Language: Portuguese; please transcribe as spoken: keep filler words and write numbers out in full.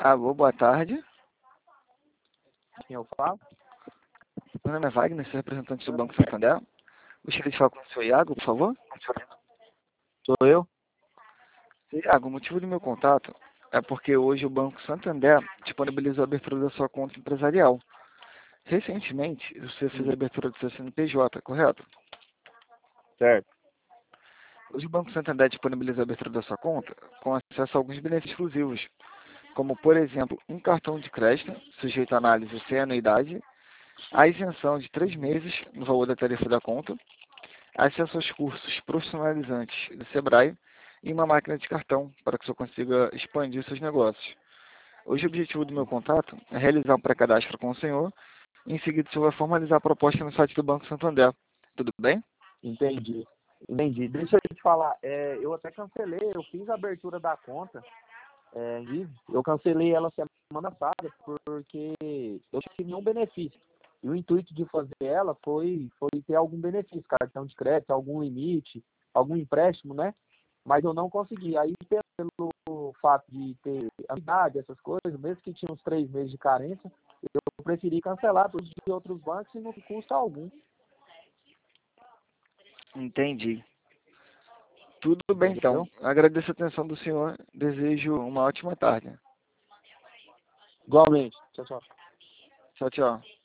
Alô, boa tarde. Quem eu falo? Meu nome é Wagner, sou representante do Banco Santander. Gostaria de falar com o senhor Iago, por favor. Sou eu? Iago, o motivo do meu contato é porque hoje o Banco Santander disponibilizou a abertura da sua conta empresarial. Recentemente, você fez a abertura do seu C N P J, correto? Certo. Hoje o Banco Santander disponibiliza a abertura da sua conta com acesso a alguns benefícios exclusivos, como, por exemplo, um cartão de crédito, sujeito à análise sem anuidade, a isenção de três meses no valor da tarifa da conta, acesso aos cursos profissionalizantes do Sebrae e uma máquina de cartão para que o senhor consiga expandir seus negócios. Hoje o objetivo do meu contato é realizar um pré-cadastro com o senhor e em seguida o senhor vai formalizar a proposta no site do Banco Santander. Tudo bem? Entendi. Entendi. Deixa eu te falar, é, eu até cancelei, eu fiz a abertura da conta, é, e eu cancelei ela semana passada porque eu não tive nenhum benefício. E o intuito de fazer ela foi, foi ter algum benefício, cartão de crédito, algum limite, algum empréstimo, né? Mas eu não consegui. Aí, pelo fato de ter anuidade, essas coisas, mesmo que tinha uns três meses de carência, eu preferi cancelar todos de outros bancos e não custa algum. Entendi. Tudo bem, então. Entendeu? Agradeço a atenção do senhor. Desejo uma ótima tarde. Igualmente. Tchau, tchau. Tchau, tchau.